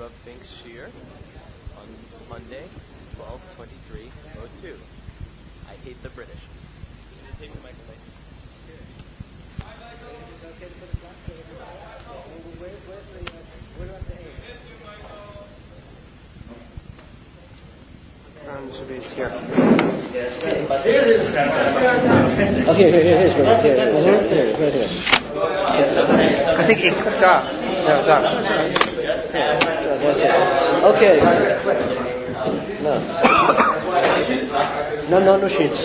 Rav Fink's Shir on Monday, 12/23/02. I hate the British. Take the mic away. Is it okay to put the clock so where do I have to aim? Should be here. Yes. Oh, here, here's right here. I think it clicked off. No, it's off. That's it. Okay. No sheets.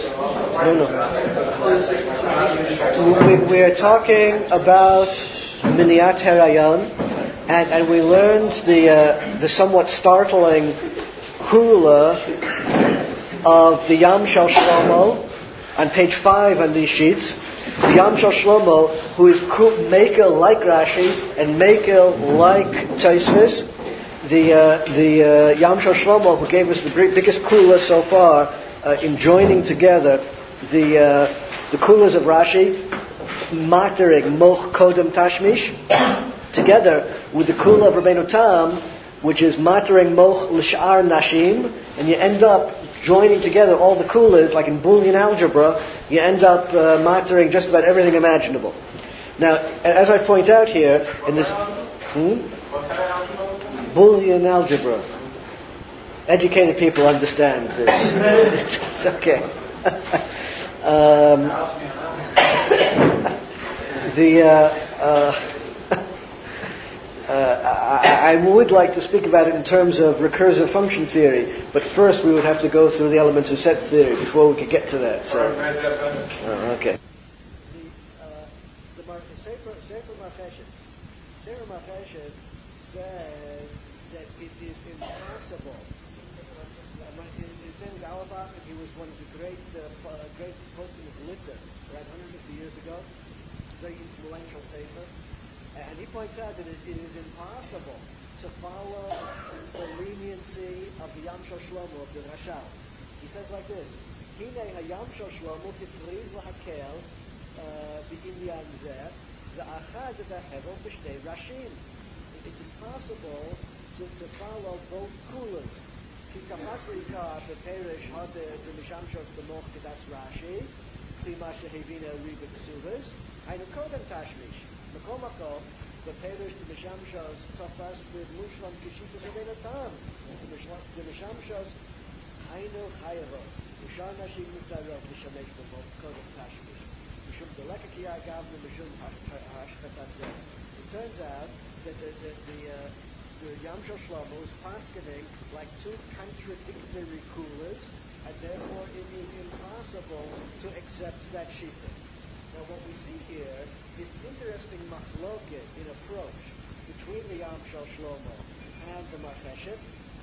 No. We are talking about Miniat Herayon, and we learned the somewhat startling Kula of the Yam Shel Shlomo on page 5 on these sheets. The Yam Shel Shlomo, who is Mekel like Rashi and Mekel like Tosfos. The Yam Shel Shlomo, who gave us the biggest Kula so far in joining together the Kulas of Rashi, Matering Moch Kodem Tashmish, together with the Kula of Rabbeinu Tam, which is Matering Moch L'Sh'ar Nashim, and you end up joining together all the Kulas, like in Boolean algebra, you end up Matering just about everything imaginable. Now, as I point out here, in this Boolean algebra, educated people understand this. It's okay. I would like to speak about it in terms of recursive function theory, but first we would have to go through the elements of set theory before we could get to that. So, okay. The Sefer Marcheshes says that it is impossible. His name is Auerbach, and he was one of the great postscript of Litter, around 150 years ago. Very influential Sefer. And he points out that it is impossible to follow the leniency of the Yam Shel Shlomo, of the Rashal. He says like this: Hinei hayam Shel Shlomo tifriz lahakel b'inyan zeh v'achad v'hevel b'shtei rashim. It's impossible to follow both kulas. Ki tafas rikar b'perish hade b'misham shel b'moch kedas Rashi k'ma shehevina riba ksuvas haynu kodem tashmish. Makom makom, the Perish to Misham Shos Tafas with Mushlam Kishitas Rabbeinu Tam. The Misham Shos Hainu Chayavo. Misham Nashim Mutarov Mishamesh B'Mov Kodem Tashmish. Mishum Deleka Kiyah Gavna Mishum Hashkatat Zeh. It turns out that the Yam Shel Shlomo is paskening like two contradictory kulas, and therefore it is impossible to accept that shita. Now what we see here is interesting machloket in approach between the Yam Shel Shlomo and the Marcheshet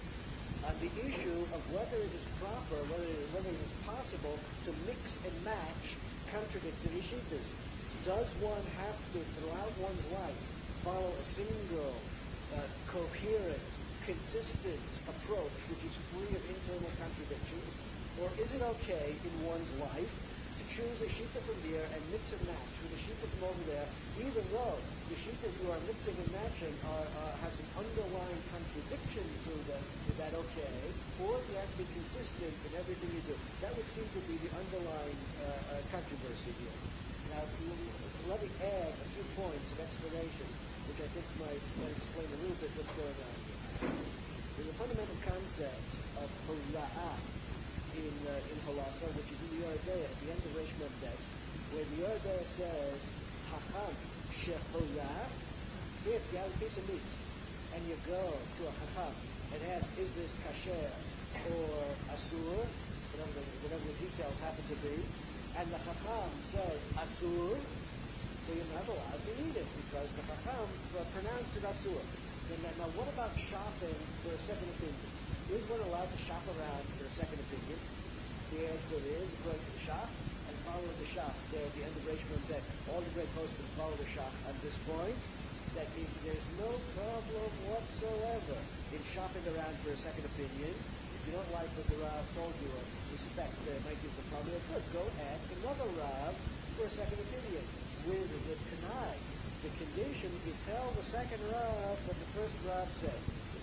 on the issue of whether it is proper, whether it is possible to mix and match contradictory shittas. Does one have to, throughout one's life, follow a single, coherent, consistent approach which is free of internal contradictions? Or is it okay in one's life to choose a shita from here and mix and match with a shita from over there, even though the shitas you are mixing and matching have some underlying contradiction to them? Is that okay? Or do you have to be consistent in everything you do? That would seem to be the underlying controversy here. Now, let me add a few points of explanation, which I think might explain a little bit what's going on here. There's a fundamental concept of hora'ah in Halacha, which is in the Yoreh at the end of Reish Mem Bet, where the Yoreh says, Hacham shehorah. If you have a piece of meat and you go to a Hacham and ask, is this kasher or asur, whatever the details happen to be, and the Chacham says asur, so you're not allowed to eat it because the Chacham pronounced it asur. Now what about shopping for a second opinion? Is one allowed to shop around for a second opinion? The answer is, according to the Shach, and following the Shach there at the end of Reish Mem Bet, all the great postscripts follow the Shach on this point, that there's no problem whatsoever in shopping around for a second opinion. If you don't like what the Rav told you or suspect there might be some problem, good, go ask another Rav for a second opinion. With the Tanai, the condition, you tell the second Rav what the first Rav said. If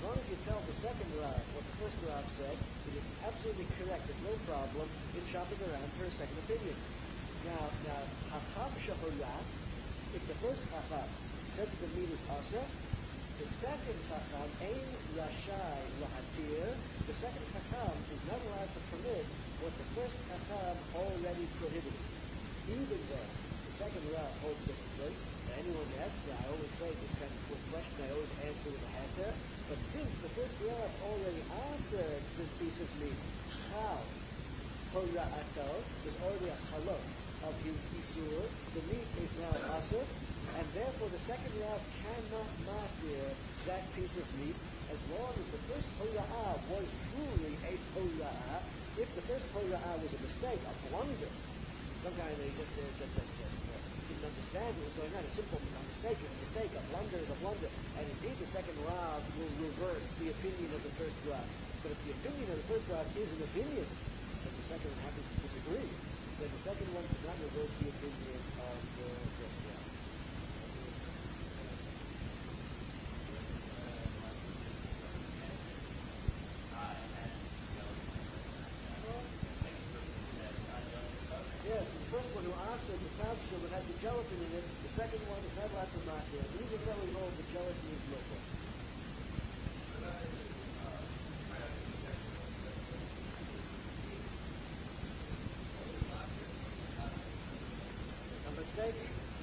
long as you tell the second Rav what the first Rav said, it is absolutely correct. There's no problem in shopping around for a second opinion. Now, Chacham Shahorah, if the first Chacham said that the meat is Asa, the second Chacham, Ein Rashai Lahatir, the second Chacham is not allowed to permit what the first Chacham already prohibited. Even though the second Rav holds differently, and anyone asks me, I always say this kind of question, I always answer with a heter, but since the first Rav already answered this piece of meat, how? Hora'ato, there's already a chalot of his isur, the meat is now asur, and therefore the second Rav cannot matir that piece of meat as long as the first hora'ah was truly a hora'ah. If the first hora'ah was a mistake, a blunder, some kind of just didn't understand what was going on, a simple mistake, a blunder is a blunder, and indeed the second Rav will reverse the opinion of the first Rav. But if the opinion of the first Rav is an opinion, and the second one happens to disagree, then the second one does not reverse the opinion of the first Rav. Yes, the first one who asked the tavshil that has the gelatin in it, the second one is not allowed to matir, even though he holds the gelatin is local. A mistake?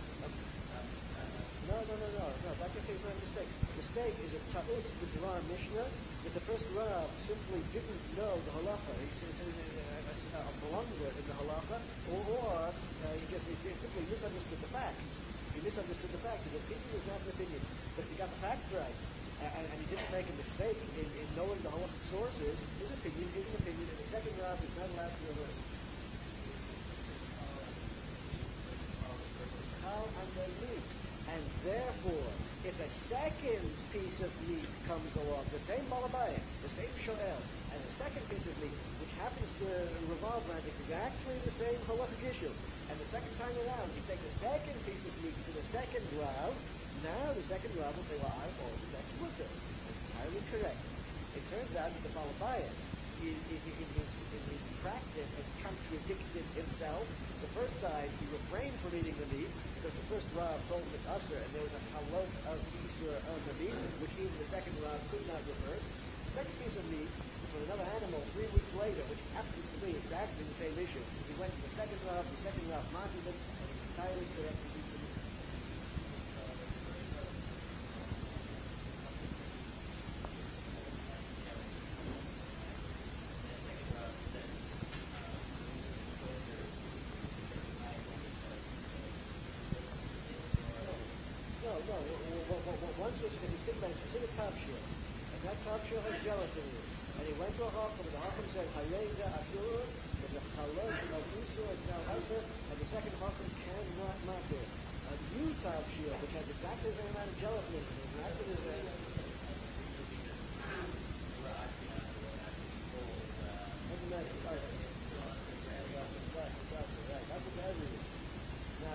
No. That's okay, it's not a mistake. Mistake is a ta'ut b'dvar mishnah that the first Rav simply didn't know the halacha. He says a blunder in the halacha, or he simply misunderstood the facts. He misunderstood the facts. His opinion was not an opinion. But if he got the facts right, and he didn't make a mistake in knowing the halachic sources, his opinion is an opinion, and the second Rav is not allowed to reverse. How and they meet. And therefore, if a second piece of meat comes along, the same balabayim, the same shoel, and a second piece of meat, which happens to revolve around exactly the same halachic issue, and the second time around, he takes a second piece of meat to the second Rav, now the second Rav will say, well, I hold that's mutter. That's entirely correct. It turns out that the balabayim, in his practice, has contradicted himself. The first time, he refrained from eating the meat, because the first Rav told him it's usher, and there was a halot of Isra on the meat, which even the second Rav could not reverse. The second piece of meat from another animal 3 weeks later, which happens to be exactly the same issue. He went to the second Rav martyred him, and it's entirely correct to eat the meat. Once was he was thinking about a specific tavshil, and that tavshil has gelatin in it. And he went to a Chacham, and the Chacham said, Hayeza Asur, there's a chalot of Isur, it's now Asur, and the second Chacham cannot matir. A new tavshil, which has exactly the same amount of gelatin in it, is not to the same. Right. That's what everything. Now,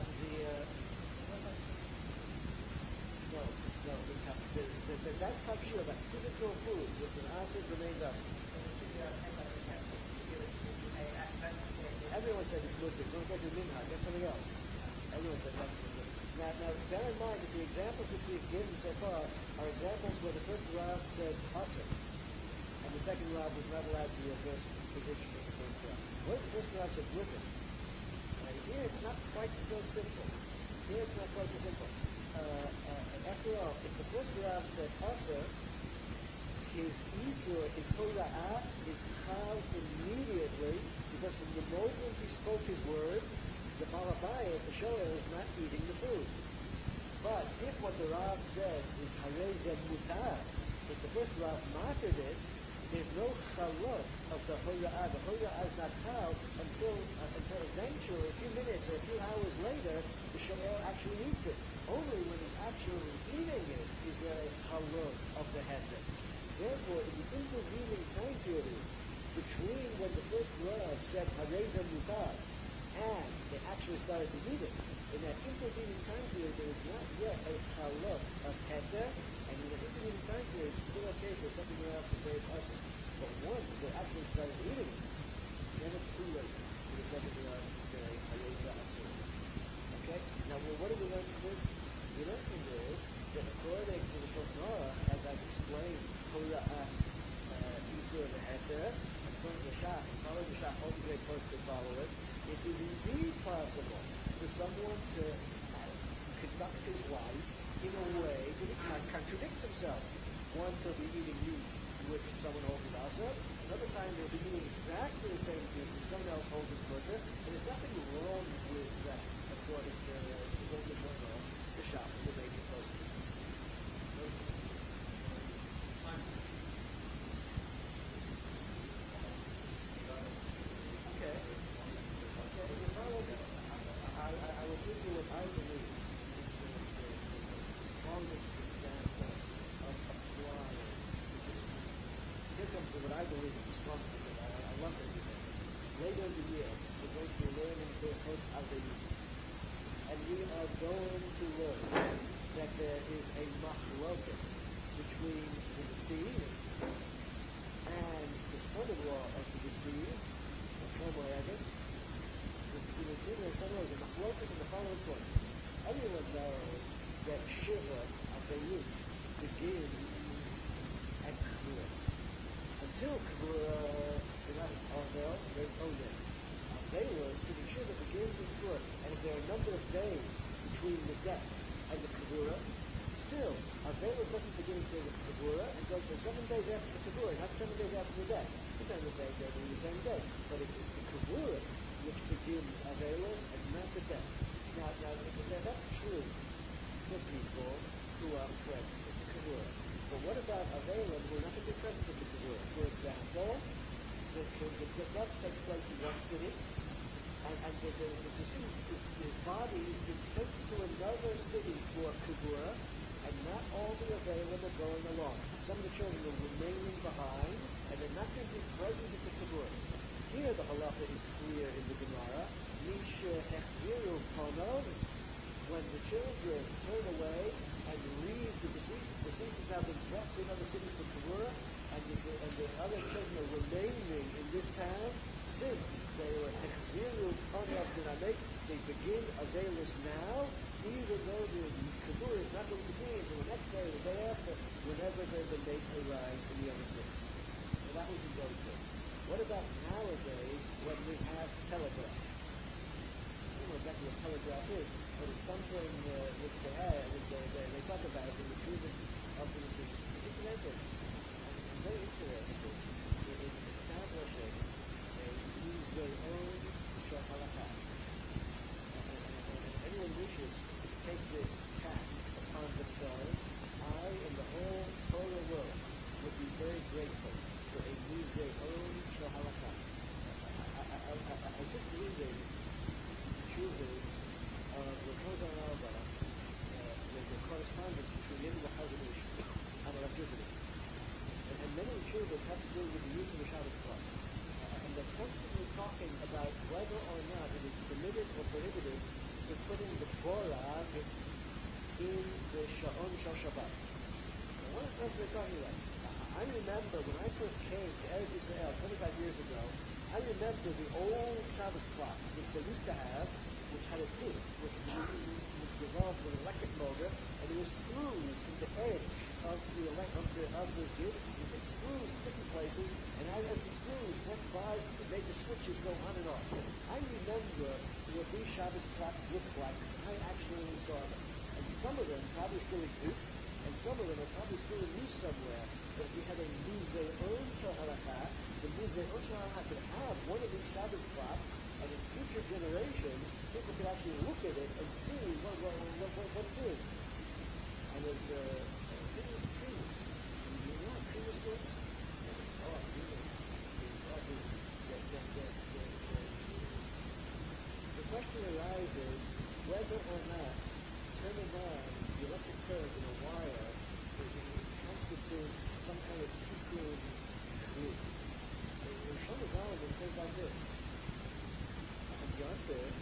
that tafshil, that physical food, which is acid, remains up. Everyone says it's good. It's not going to minhag. That's something else. Everyone says that's good. Now, bear in mind that the examples which we've given so far are examples where the first Rav said asr, and the second Rav was not allowed to reverse the position of the first Rav. What if the first Rav said with it? Here it's not quite so simple. After all, if the first Rav said asr, his isur, his hora'ah, is chal immediately, because from the moment he spoke his words, the balabayit, the shoel, is not eating the food. But if what the Rav said is harezeh mutar, if the first Rav martyred it, there's no chalot of the hora'ah. The hora'ah is not chal until eventually, a few minutes or a few hours later, the shoel actually eats it. Only when he's actually eating it is there a chalot of the heter. Therefore, in the intervening time period between when the first Rav said harezeh mutar and they actually started to eat it. In that intervening time period, there was not yet a halot of heter, and in the intervening time period, it's still okay for something else to say it's us. But once they actually started eating it, then it's too late for the second else to say hayota asur. Okay? Now, what do we learn from this? We learn from this that according to the Shulchan Aruch, as I've explained, Hora'at Isur Heter, according to the Shach, following the Shach, all the great posts that follow it, it is indeed possible for someone to conduct his life in a way that he contradicts himself. Once he'll be eating meat which someone holds as asur, another time he'll be eating exactly the same meat that someone else holds as mutter, and there's nothing wrong with that, according to the Shulchan Aruch, the Shach, and the major posts. I will give you what I believe is the strongest example of applying. Here comes what I believe is the strongest example. I love this example. Later in the year, we're going to be learning Birchot Aveilim. And we are going to learn that there is a machloket between the Nesiv and the son-in-law of the Nesiv, Shlomo Eges. The Nesiv and the son-in-law is a machloket in the following point. Everyone knows that Shiva Aveilim begins at Kavura. Until Kavura, there's not Arvel, there's Onen. Avelos, the Shiva begins at Kavura. And if there are a number of days between the death and the Kavura, still, Avelos doesn't begin until the Kavura and goes for 7 days after the Kavura, not 7 days after the death. Sometimes the same day, the same day. But it's the Kavura which begins Avelos and not the death. Now, that's true for people who are present at the Kavura. But what about Avelim who are not going to be present at the Kavura? For example, the death takes place in one city, and the deceased, his body is being sent to another city for Kavura, and not all the Avelim are going along. Some of the children are remaining behind, and they're not going to be present at the Kavura. Here the halacha is clear in the Gemara. Misha Hechziru Ponov, when the children turn away and leave the deceased has now been brought to another city for Kavura, and the other children are remaining in this town, since they were Hechziru Ponov Dinamek, they begin Avelis now, even though the Kavura is not going to begin until the next day or the day after, whenever the late arrives in the other city. So that was in those days. What about nowadays when we have telegraph? I don't know exactly what telegraph is, but it's something which they talk about in the treatment of the disease. It's interesting. I'm very interested in establishing a museum shel halakha. And anyone wishes to take this task upon themselves, I and the whole Torah world would be very grateful for a museum shel halakha. I just reading the chuvas of the Kozar Alba, the correspondence between him and the Chazon Ish on electricity. And many chuvas have to do with the use of the Shabbos clock. And they're constantly talking about whether or not it is permitted or prohibited to put in the Borah in the Sha'on Shal Shabbat. Now, what are they talking about? I remember when I first came to Eretz Yisrael 25 years ago, I remember the old Shabbos clocks which they used to have, which had a disc which was revolved with an electric motor, and there were screws in the edge of the disc, with screws in different places, and as the screws went by, it made the switches go on and off. I remember what these Shabbos clocks looked like. I actually saw them. And some of them probably still exist, and some of them are probably still in use somewhere. But if we had a museum shel halakha, the museum shel halakha could have one of these Shabbos clocks, and in future generations, people could actually look at it and see what it is. And there's Primus. You know what Primus is? Oh, Primus is the question arises whether or not turning on the electric current in a wire constitutes some kind of tikkun kli. Shlomo Zalman says like this: on Yom Tov,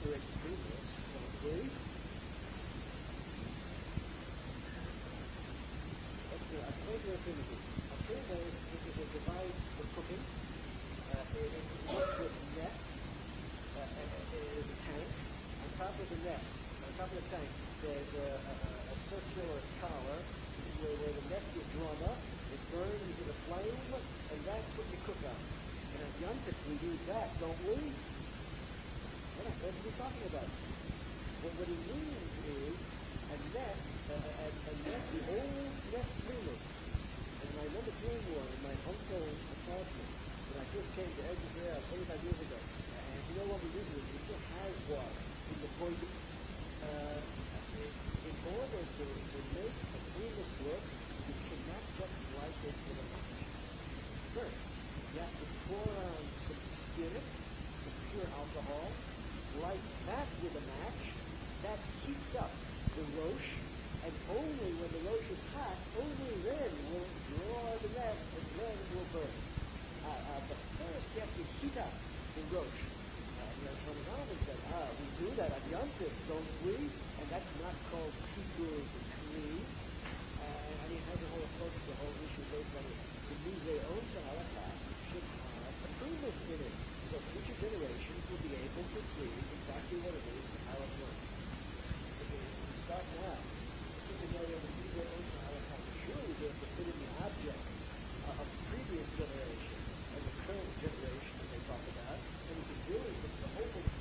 separate the primus, don't we? Explain to the primus. A primus is a device for cooking. It works with net. It is a tank. On top of the net, on top of the tank, there's a circular collar where the net is drawn up. It burns in a flame, and that's what you cook on. And at Yom Tov, we use that, don't we? What on earth is he talking about? What he means is a net, the old net primus. And I remember seeing one in my uncle's apartment when I first came to Eretz Israel 25 years ago. And he no longer uses it. He still has one in the Boydie. In order to make a primus work, you cannot just light it with a match. First, you have to pour on some spirit, some pure alcohol, light that with a match. That heats up the roche, and only when the roche is hot, only then will it draw the net, and then it will burn. But first, you have to heat up the roche. Shlomo Zalman said, we do that at Yom Tov, don't we? And that's not called Tikkun Kli. And he has a whole approach to the whole issue based on it. The Museum to Halakha should have a primus in it, so future generations will be able to see exactly what it is and how it works. If we start now, if we know the Museum to Halakha, surely we have to put in the object of the previous generation and the current generation that they talk about, and we can really put the whole thing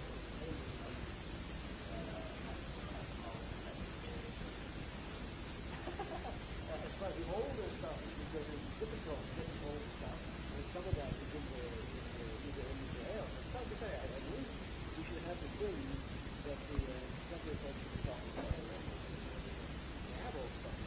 as far as the older stuff is concerned, it's difficult to get the old stuff, and some of that is in the either in Israel. It's hard to say. I believe we should have the things that the contemporary folks should be talking about. They have old stuff.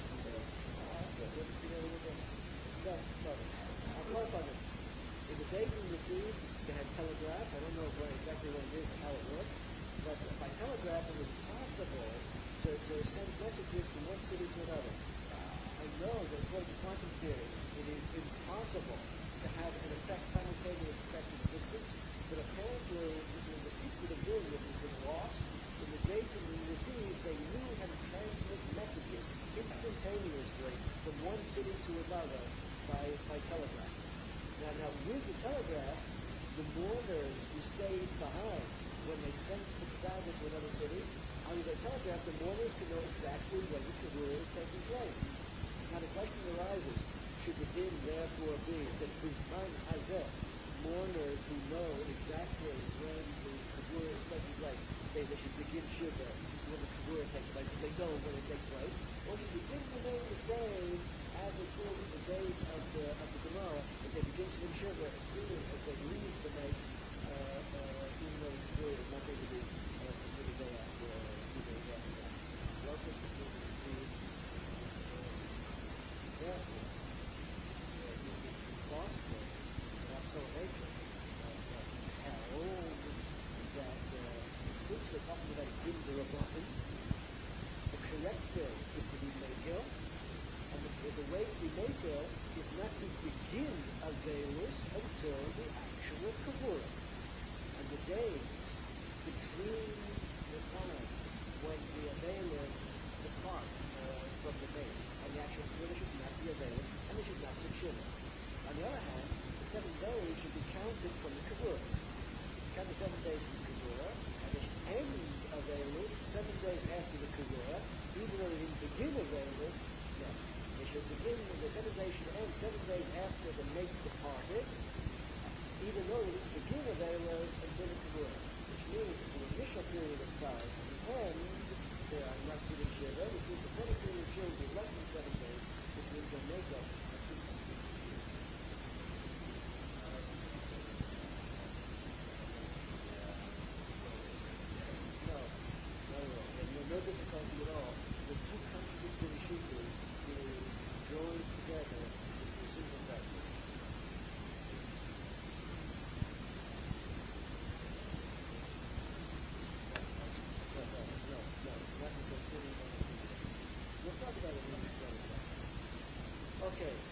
I'll clarify this. In the days of the Tzid, they had telegraph. I don't know exactly what it is and how it works, but by telegraph it was possible to send messages from one city to another. I know that according to quantum theory, it is impossible to have an effect, simultaneous effect in distance, but apparently the secret of doing this has been lost. In the days of the Tzid, they knew how to transmit messages instantaneously from one city to another by telegraph. Now, with the telegraph, the mourners who stayed behind when they sent the cadaver to another city, under the telegraph, the mourners could know exactly when the kavura is taking place. Now, the question arises, should the din therefore be that B'zman Hazeh, mourners who know exactly when the kavura is taking place, they should begin shiva when the kavura takes place, because they know when it takes place, or should the din remain the same as it was in the days of the Gemara, that they begin to shiva as soon as they leave the make, even though the kavura is not going to be until the day after, 2 days after that. Welcome to the Tzid. Therefore, it is possible, perhaps so nature, held that since we're talking about din d'Rabbanan, the correct bill is to be Megil, and the way to be Megil is not to begin Aveilus until the actual Kavura. And the days between the time when the Aveilus depart from the maid and the actual Kavura should not be Aveilus, and they should not succeed. On the other hand, the 7 days should be counted from the Kavura. Count the 7 days from the Kavura, and they should end Aveilus 7 days after the Kavura, even though they didn't begin Aveilus. No. They should begin, the 7 days should end 7 days after the mate departed, even though they didn't begin Aveilus until the Kavura. Which means the initial period of time and the end, they are not doing Shiva, which means the total period of Shiva will be less than 7 days, which means they'll make up a 2 months. No difficulty at all. The 2 contradictory shittas is joined together into a single factor. No, not the same. We'll talk about it in the other. Okay.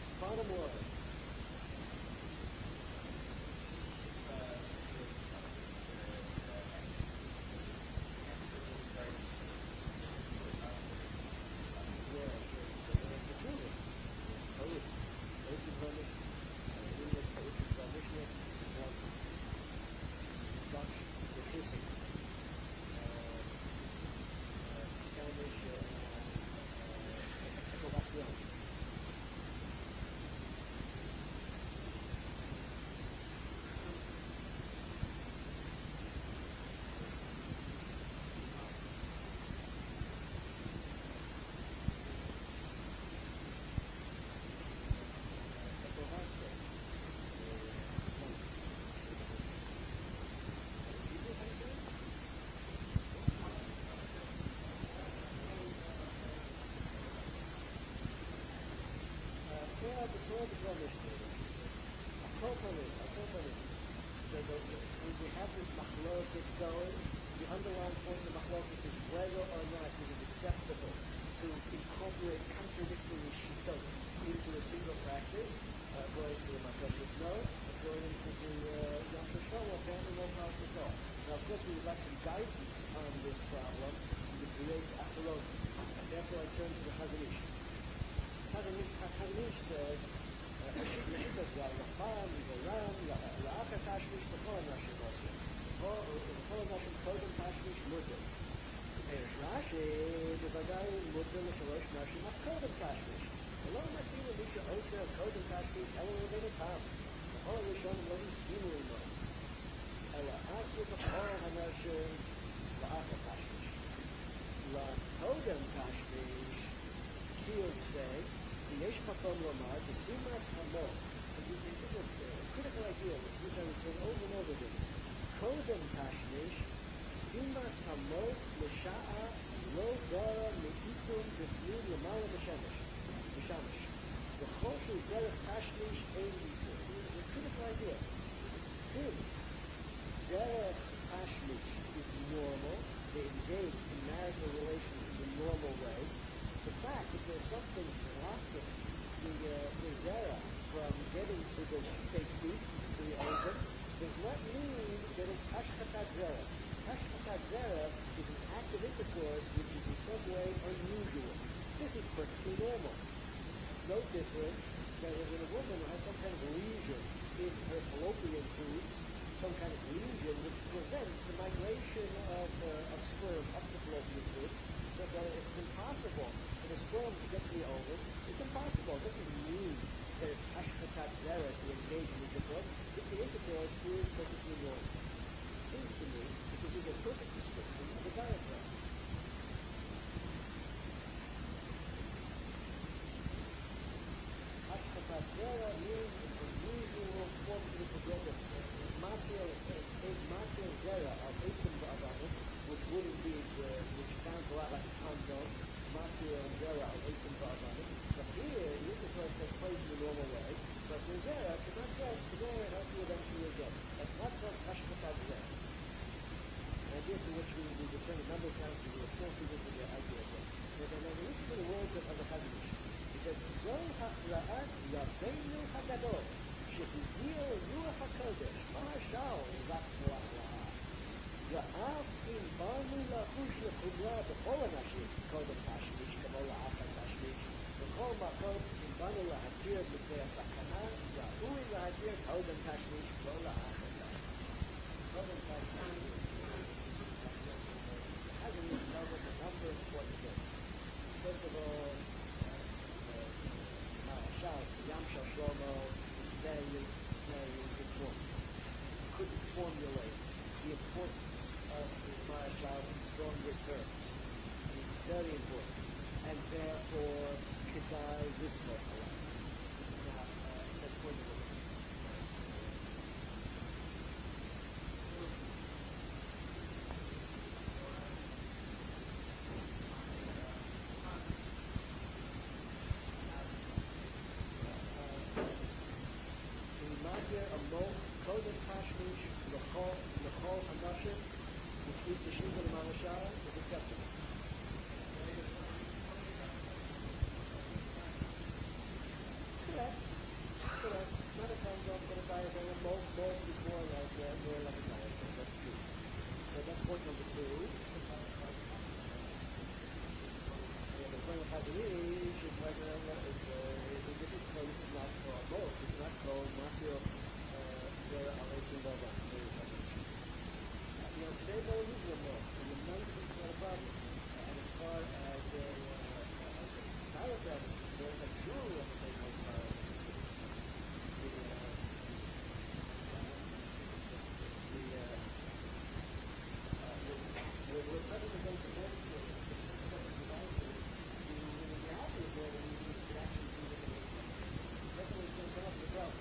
We have this machloket going. The underlying point of the machloket is whether or not it is acceptable to incorporate contradictory shittot into a single practice. According to the Machloket, no. According to the Yom Shlomo, apparently no problem at all. Now, of course, we would like some guidance on this problem in the great Acharon. And therefore, I turn to the Chazon Ish. Chazon Ish says, Shittas Rambam, Yivaram, La'achar Tashmish, B'chol Nashim Osir. B'chol Nashim Kodem Tashmish Mutter. Perish Rashi, B'vadai Mutter L'shalosh Nashim Kodem Tashmish. ולא מתאים למי שעושה קודם תשמיש, אלא לבין הטעם. בכל הראשון לא הסכימו עמו. אלא עשו בכל הנשים לאחר תשמיש. לקודם תשמיש, קיל say, ויש מקום לומר, בסימת המור. This is a critical idea, which I return over and over again. קודם תשמיש, סימת המור לשעה לא גרה מאיתום בפנים למעלה בשמש. The Choshu Derech Tashmish Ein Yisur. This is a critical idea. Since Derech Tashmish is normal, they engage in marital relations in the normal way, the fact that there's something blocking the Zera from getting to the Shitei to the organ, does not mean that it's Hashchatat Zera. Hashchatat Zera is an act of intercourse which is in some way unusual. This is perfectly normal. No different than when a woman has some kind of lesion in her fallopian tubes, some kind of lesion which prevents the migration of sperm up the fallopian tube. So that it's impossible for the sperm to get to the ovum. It's impossible. It doesn't mean that it's hashchatat zera to engage in intercourse. If the intercourse is perfectly normal. It seems to me that this is a perfect description of the diaphragm. Zera means it's unusual form to be together. Matil Zera of Eitim Ba'avanim, which would indeed, which sounds a lot like a condom, Matil Zera of Eitim Ba'avanim. But here, the intercourse takes place in the normal way, but the Zera cannot get to where it has to eventually get. That's not called Hashchatat Zera. An idea to which we return a number of times, we will still see this in the idea again. But then listen to the words of the Chazon Ish. זו הכרעת רבנו הגדול שהגיע רוח הקודש מהשאר רק להכרעה ואף אם באנו לחוש לחומרה בכל אנשים קודם תשמיש כמו לאחר תשמיש בכל מקום אם באנו להתיר מפני הסכנה ראוי להתיר קודם תשמיש לא לאחר תשמיש קודם תשמיש has a number of important things. First of all, Yamshel Shlomo is very, very important. He couldn't formulate the importance of the Marashal in stronger terms. It's very important. And therefore, Kedai Rizmo Halach. Now, let's point it out. Kodem Tashmish, L'chol Hanashim, which is the Shiva and Marashal, is acceptable. Correct. Not a condom, but a diaphragm, and both before like more like a diaphragm. That's true. So that's point number 2. The point of Chazon Ish is whether this is not called both. It's not called Matthew. Today no need no more. And the money is not a problem. And as far as the diaphragm is concerned, a Jew of the day goes by we're probably going to work with the reality of where we could actually do the definitely going to come up with the problem.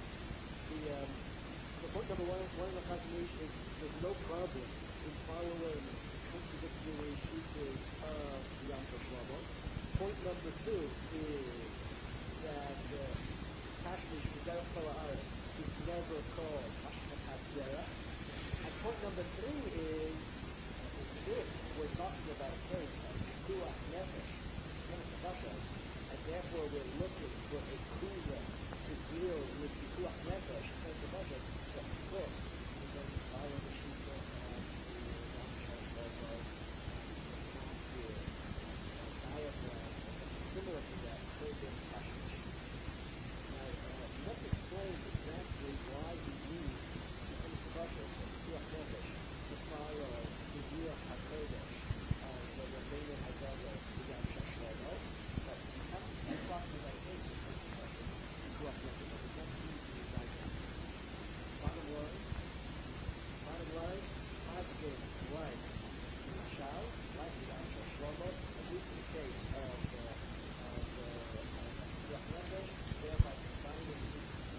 Point number 1 of the Chazon Ish is there's no problem in following contradictory shittas of Yamshel Shlomo. Point number 2 is that Tashmish is Derech Kol Haaretz. is never called Hashkatat Zera. And point number 3 is, if we're talking about a case of Pikuach Nefesh, and therefore we're looking for a kula to deal with Pikuach Nefesh, so of course, we're going to follow the Shita of the Ramshas Logo, the diagram, similar to that, Kodim Tashmish. Now, let's explain exactly why we need Sikhim Kavashas of Pikuach Nefesh to follow the Ruach HaKodesh of the Rabbeinu Haggadah, the Ramshas Logo. But we're talking about a case of Sikhim Kavashas, Pikuach Nefesh, but it's not easy right now. Bottom line, positive like Mashal, like the Ramshas Logo, at least in the case of Pikuach Nefesh, thereby combining the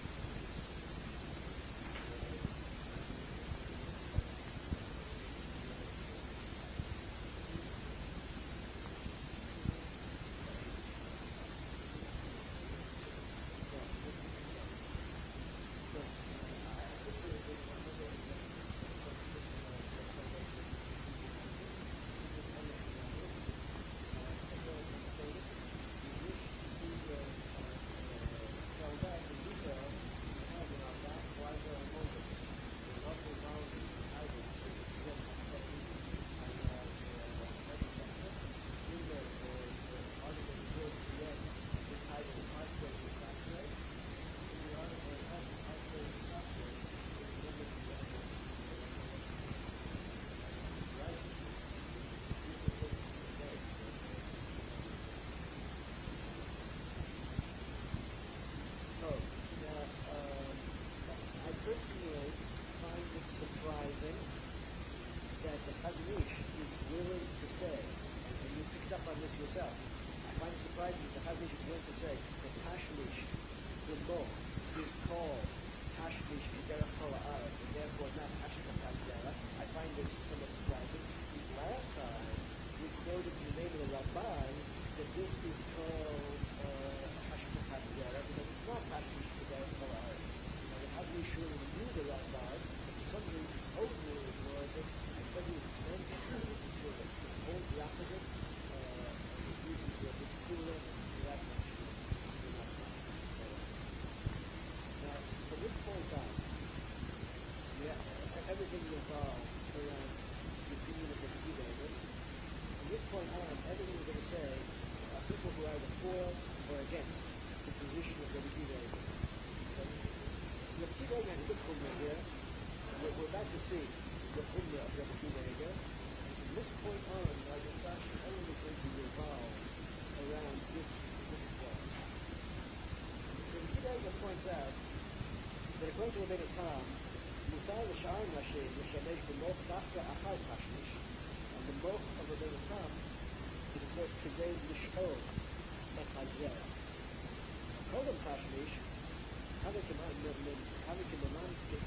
everything revolves around the opinion of the Judaism. From this point on, everything we're going to say are people who are either for or against the position of the Judaism. The Judaism has a good chumrah here. We're about to see the chumrah of the Judaism. From this point on, our discussion, everything is going to revolve around this point. The Judaism points out that according to Rabbeinu Tam, מותר לשאר נשים לשמש במוח דווקא אחר תשמיש. And the mouth of Rabbeinu Tam is, of course, כדי לשאול את הזרע. קודם תשמיש, הווה כממן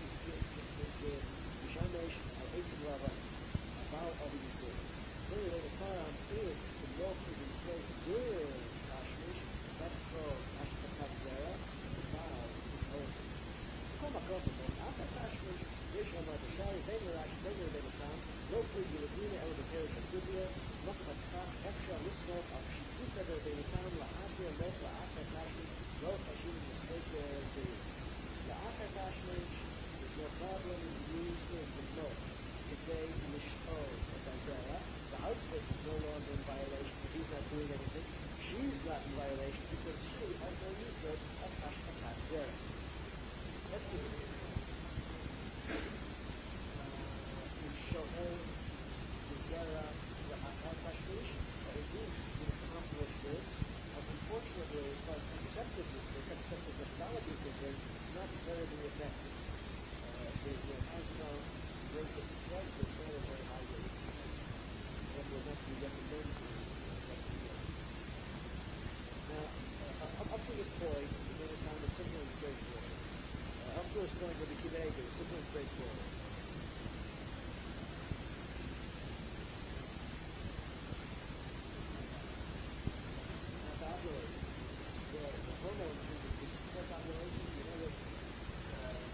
לשמש על עצם לבן, אבל על יסוד. Then Rabbeinu Tam, if the mouth is in place during תשמיש, that's called השפחת זרע, אבל it's open. כל מקום במות, אף התשמיש, יש אמר בשערי בין לרש"י בין לבין אותם, לא פריד ילדינה אלא בפרק הסוגיה, נוכח כך אפשר לסמוך על פשיטותא דרבנו תם לאחר מות לאחר תשמיש, לא חשוב מספק דרבנו. לאחר תשמיש, there's no problem in using the mot כדי לשאול את הזרע. The husband is no longer in violation because he's not doing anything. She's not in violation because she has no use of השפחת זרע. Let's do this. In Shoel, the Zera, the Achar Tashmish, indeed, we accomplish this. Unfortunately, as far as contraceptive technology is concerned, it's not terribly effective. There has no great success, but it's not a very high rate. And will not be recommended Now, up to this point, the time is simple and straightforward. Up to this point with the Kibega is simple and straightforward. Now, to ovulate, the hormone, the stress ovulation, you know that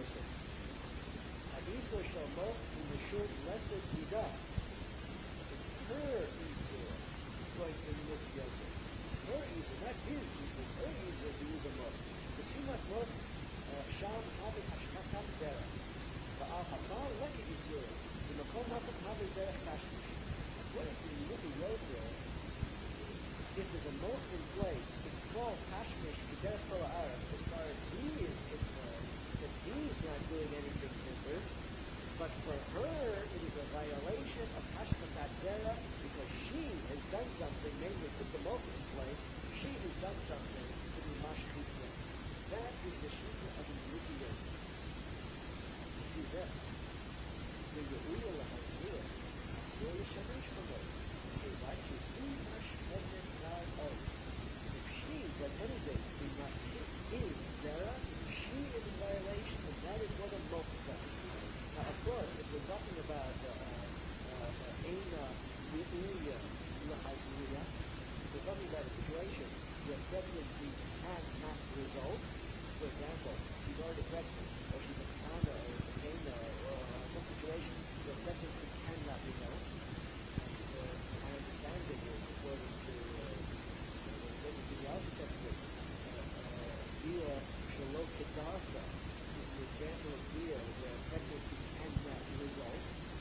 Yosef. Ha'isa Shalmo Umishul Lesed Ida. It's her Isa going to look Yosef. It's her Isa, not his Isa. It's her Isa to use a Mok. The Simat Mok, Sham Havik Hashkakat Derech. Ba'al Hamal Leki Yisura. The Makom Hakat Havik Derech Tashmish. What if you look at Yosef? If there's a Mok in place, it's called Tashmish Kederech Kol Ha'aretz as far as he is concerned, that he's not doing anything hindered. But for her, it is a violation of Hashkatat Derech because she has done something, namely put the Mok in place. She has done something to be Mashchit. That is the Shita of Yehudi Yosef. See that? The Yehuda Lahazir, Asir L'Shamesh B'Mok. Like you see Mashchetet Ra'o. If she does anything to be Mashchit in Derech, she is in violation, and that is what a Mok does. Now, of course, if we're talking about Eina Yehuda Lahazir, if we're talking about a situation where pregnancy cannot result, for example, she's already pregnant, or she's a Kana, or a Kana, or some situation where pregnancy cannot result, and my understanding is, according to the Alpha textbook, Via Shalok Kedarka is an example of Via where pregnancy cannot result.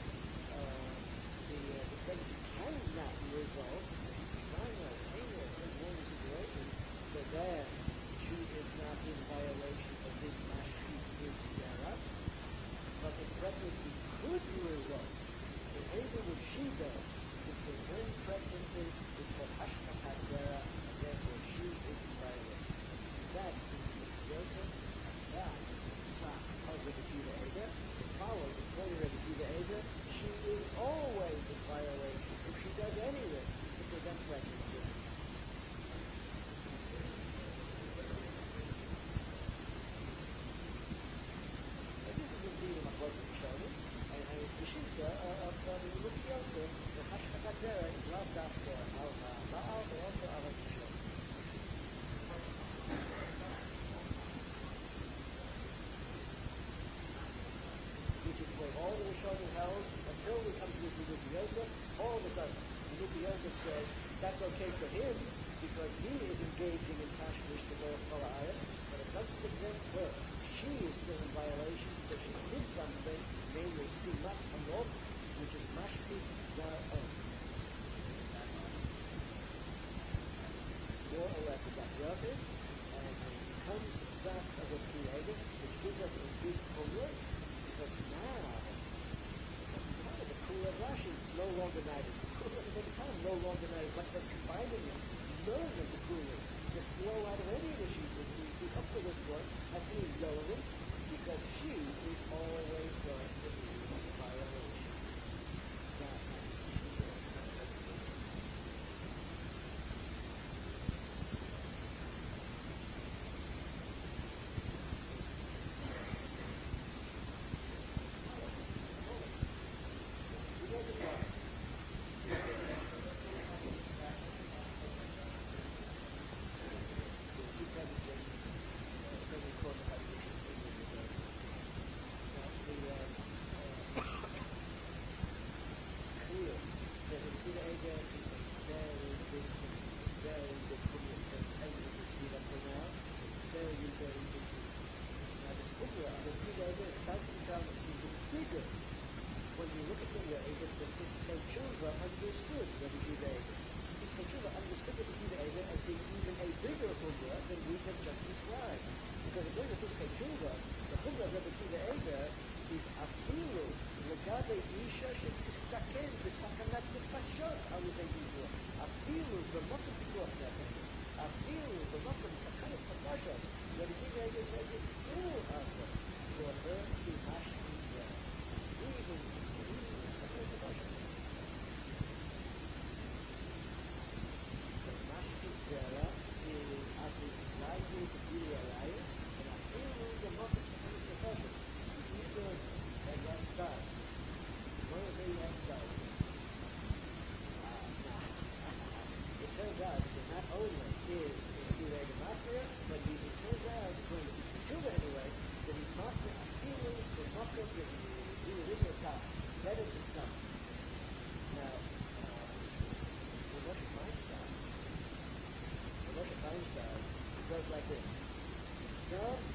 The pregnancy cannot result, Kana, Kana, in one situation, so then she is not in violation of this Mashchit is Derech. But the pregnancy could result in anything which she does, which will bring pregnancy, is called Hashkatat Derech, and therefore she is in violation. That is the Yosef, that of the Akiva Eder. It follows, according to the Akiva Eder, she is always in violation if she does anything to prevent pregnancy. And the Shita of the Yosef, the Hashkatat Derech, is not Dafka al Ha'al, but also al Ha'Kishon. Which is what all the Rishonim held until we come to the Yosef. All of a sudden, the Yosef says that's okay for him because he is engaging in Tashmish Kederech Kol Ha'aretz, but it doesn't prevent her. She is still in violation because she did something, namely Simat Hamok, which is Mashchit Ra'o. More or less about Yosef, and it becomes the Psak of the Creator, which gives us a big homework, because now, the Kula of Rashi is no longer neither. The Kula of the time no longer neither. Like what's combining them. None of the Kulas that flow out of any of the Shitas we see up to this point have any relevance, because she is always going to be in violation.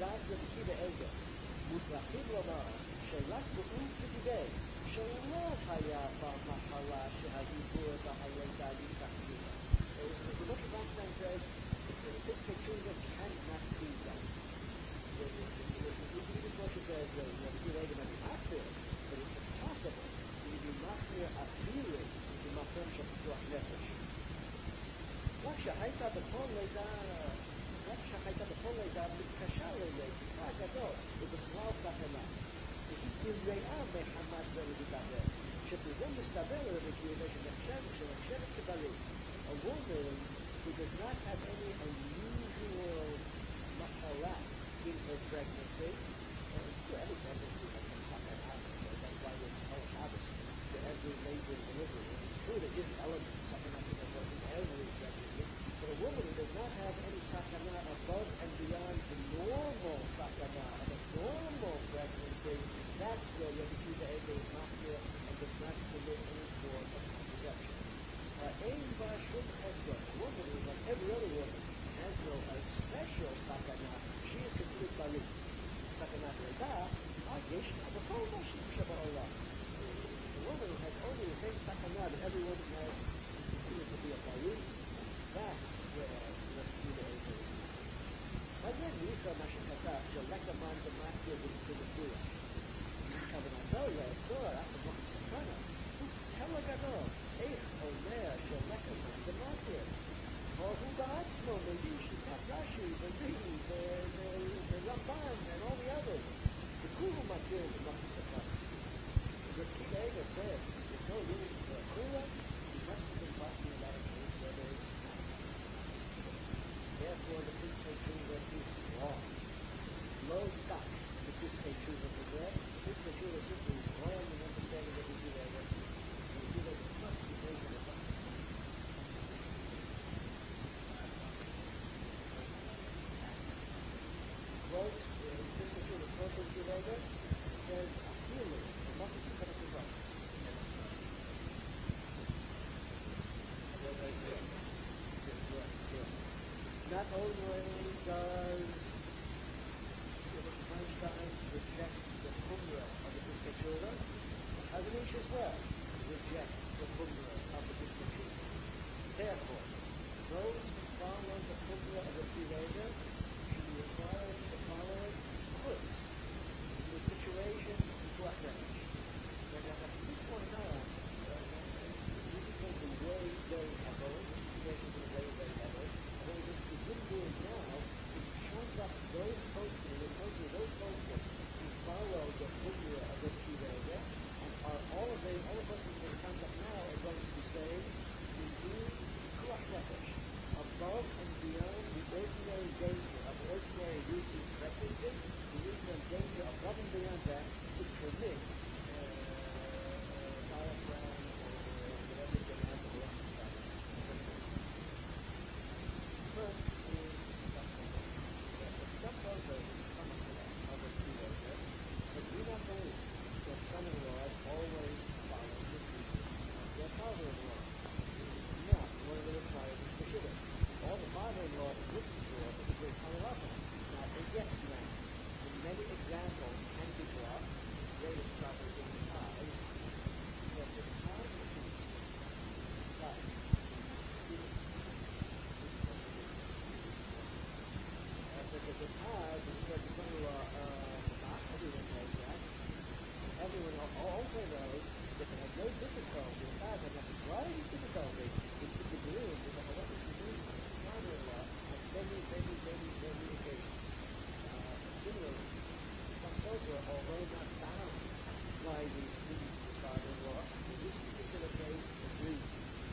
לדעת רבי בעגל, מוכרחים לומר שרק באום כתיבי, שלא היה במחלה שהעיבור והלידה נסחים. The book of Einstein says this Petruga cannot be done. Even Moshe says that Rabbi Yehuda might be machmir, but it's impossible to be machmir afilu במקום של פיתוח נפש. רק שהייתה בכל לידה מתקשה ללידה, כפר גדול ובכלל סכנה. והיא נראה מחמת זה לדבר, שבזה מסתבר לרבי יהודה שנחשבת כבריא. A woman who does not have any unusual machala in her pregnancy, every pregnancy has some sakana, that's why we tell Shabbos to every labor and delivery. It's true there is elements of sakana because in every pregnancy, but a woman who does not have any sakana above and beyond the normal sakana of a normal pregnancy, that's where Rabbi Yehuda is not here and does not commit any form of contraception. Ein bar shum hesed, a woman who, like every other woman, has no special sakana, she is considered barih. Sakana leida, yeshna b'chol נשים שבעולם. The woman who has only the same sakana that every woman has is considered to be a barih. That's where Rabbi Yehuda is. Again, Yisra Mashakata, Shalekaman Demakia B'Nefila. כוונתו לאסור אף במוח סכנה, הוא כמה גדול, איך אומר שלקמן דמטר, או הוא בעצמו מביא שיטת רש"י ורמב"ן and all the others, וכולו מכיר במוח סכנה. The Kid Eger said, there's no room for a cooler, he must have been talking about a case where there is not. Therefore, the Piskei Tshuva is wrong. Lo tak, the Piskei Tshuva is there. This Tshuva simply is wrong in understanding of the Judaism. The Judaism must be based on the fact. Quotes, this Tshuva quotes the Judaism, says, Afilu, the Mokh Tzedakah Tzedakah. Not only does Einstein reject the Qumrah of the Piskei Tshuva, Hazanish as well rejects the Qumrah of the Piskei Tshuva. Therefore, those who follow the Qumrah of the Judaism should be required to follow it first in the situation of what damage. And at this point in time, this is going to be very, very heavily. This situation is very, very heavily. And what we're going to begin doing now is chunk up those posters, who follow the Qumrah of the Judaism, and all the posters that come up now are going to be saying, you need Kuach Nefesh, above and beyond the ordinary danger of ordinary routine pregnancy, you need some danger above and beyond that to permit diaphragm or whatever they have to work with. First is some photos of the Judaism, but do not believe that son-in-laws always follow the teachings of their father-in-law. This is not one of the requirements for Shidduch. All the father-in-law is looking for is a great halacha, not a yes man. And many examples can be brought, the greatest probably in the Taz, that the Taz the Taz is said to son-in-law, everyone knows that. Everyone also knows that they have no difficulty, the Taz has the slightest difficulty in disagreeing with the halachic position of his father-in-law on many occasions. Similarly, some Torah, although not bound by the opinions of his father-in-law, in this particular case, agrees.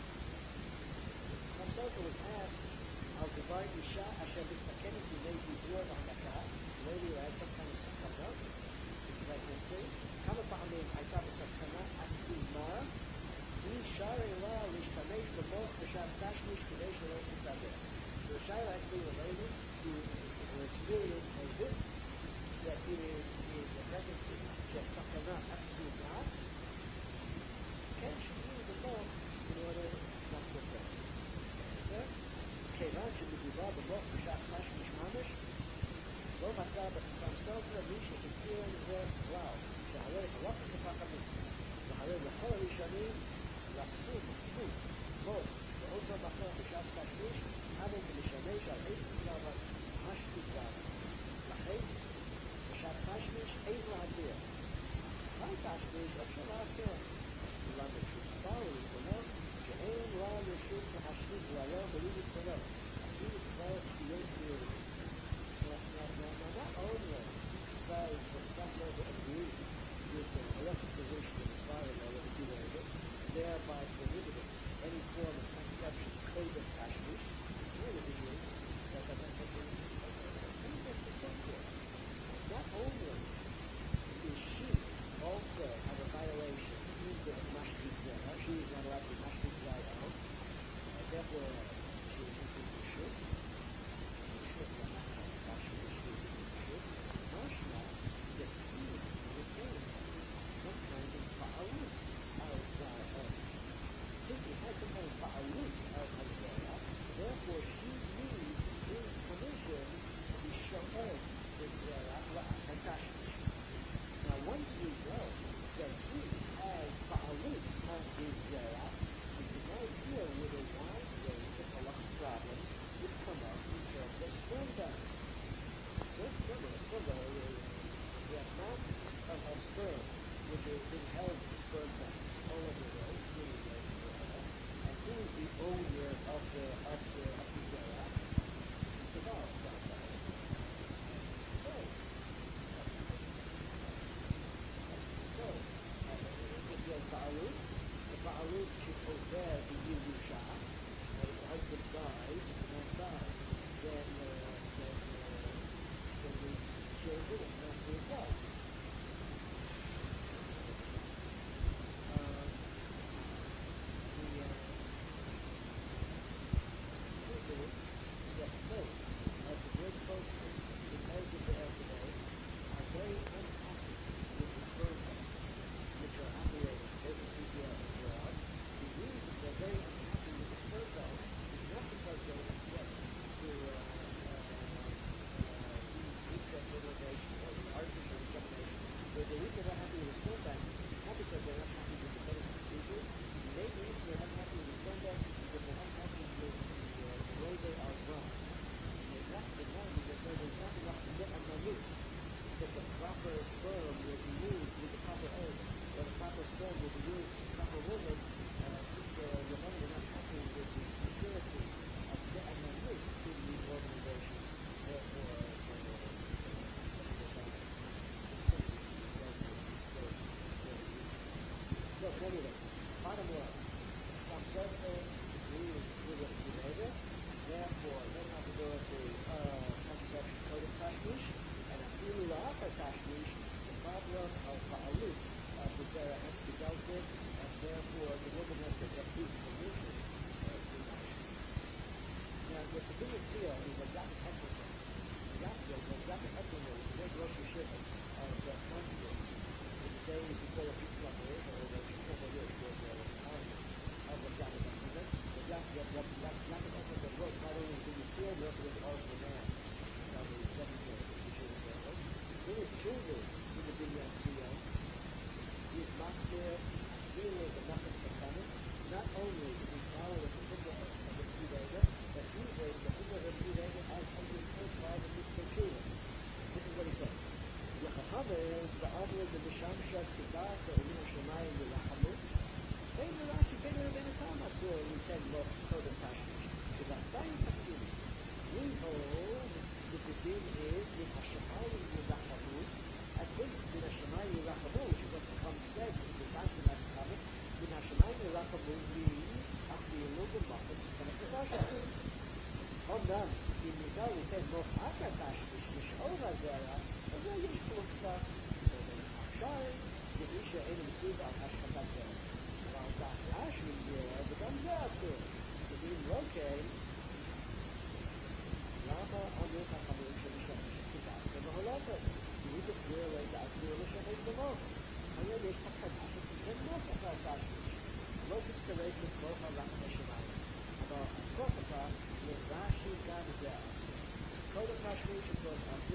Some Torah was asked, על דבר אישה אשר מסתכנת בימי דיבור והנקה, lady who had some kind of סכנה in pregnancy, כמה פעמים הייתה בסכנה עצומה, היא שרי לה להשתמש במוח בשעת תשמיש כדי שלא תסתבר. So the Shaila has to be related to her experience as this, that it is a pregnancy של סכנה עצומה, can she use the mouth in order not to suffer? כיוון שמדובר במוח בשעת תשמיש ממש, לא עכשיו, from סוף מי שהכיר זה כלל, שהרי הלכת כחכמים, והרי לכל הראשונים לסום, סום, בו, באותו מקום בשעת תשמיש, אבל משמש על עץ גאווה, השתית גאווה. לכן, בשעת תשמיש אין להכיר. אחרי תשמיש אפשר להכיר. אולם בשוסבר ולכונו, שאין לה רשות להשתית גאווה בלי לצלו, אפילו כבר תהיה חיובי. Not only does the Suffolk agree with the elected position of the father of the Judaism, thereby prohibiting any form of contraception code of Tashmish, really it is that the not only is she also have a violation either of Mashkit Zera, she is not allowed to be Mashkit Zera, therefore she is considered a shuk. Therefore, she needs his permission to be shown his Now, once we know that he has ba'alut on his zera, we can now deal with a wide range of halachic problems that come up in terms of sperm banks. The amount of sperm which is being held in sperm banks all over the world, including and who is the owner of the zera? The dog. So, if you have ba'alut, the ba'alut should over the Yerusha, and if the husband dies, if the man dies, then the children are not to his wife. Anyway, bottom line, some circle agrees with what you made it, therefore they don't have to go with the contraception code of Tashmish, and a few after Tashmish, the problem of ba'alut of the zera has to be dealt with, and therefore the woman has to get his permission to marry. Now, the B'nai Tzia is a Jacob Hetzelman. Jacob Hetzelman was the great Rosh Yeshiva of Frankfurt in the days before the Pizza Years, or the several years before the retirement of the Jacob Hetzelman. The Jacob Hetzelman wrote not only the B'nai Tzia, but also the Orphan Man of the 7th day of the Jewish family. In his children in the B'nai Tzia, he is Makmir, dealing with Makmir Katanim. Not only is he following the particular of the Judaism, but he is the particular of Judaism as understood by the Mitzvah Tshuva. This is what he says. Yechachamim ba'amru b'mishamshat k'da'ata u'min ha'shamayim v'lachamu ein v'rashi ben Tam asur l'iten lo kodem tashmish v'v'atayim pasim. We hold that the din is min ha'shamayim v'lachamu, and since min ha'shamayim v'lachamu, which is what the Chum said in the Tanchum at the Chum, min ha'shamayim v'lachamu means afilu b'machim v'nefesh. אומנם, אם ניתן לתת מופעת התשמיש לשאול הזרע, אז לא יש פלוקסה, עכשיו, למי שאין מצוב על השחטת זרע. אבל בהפרש מזרע, וגם זה אסור. ואם לא כן, למה אמרו חכמים שמשמש כדאי ומהולכת? הוא תסביר לדעתו לשמש במוח. היום יש תקנה שתיתן מופעת התשמיש. לא תצטרך לסמוך על לחם השמיים. אבל הסמוך אותה, Rashi got his ass. Code of Tashmish is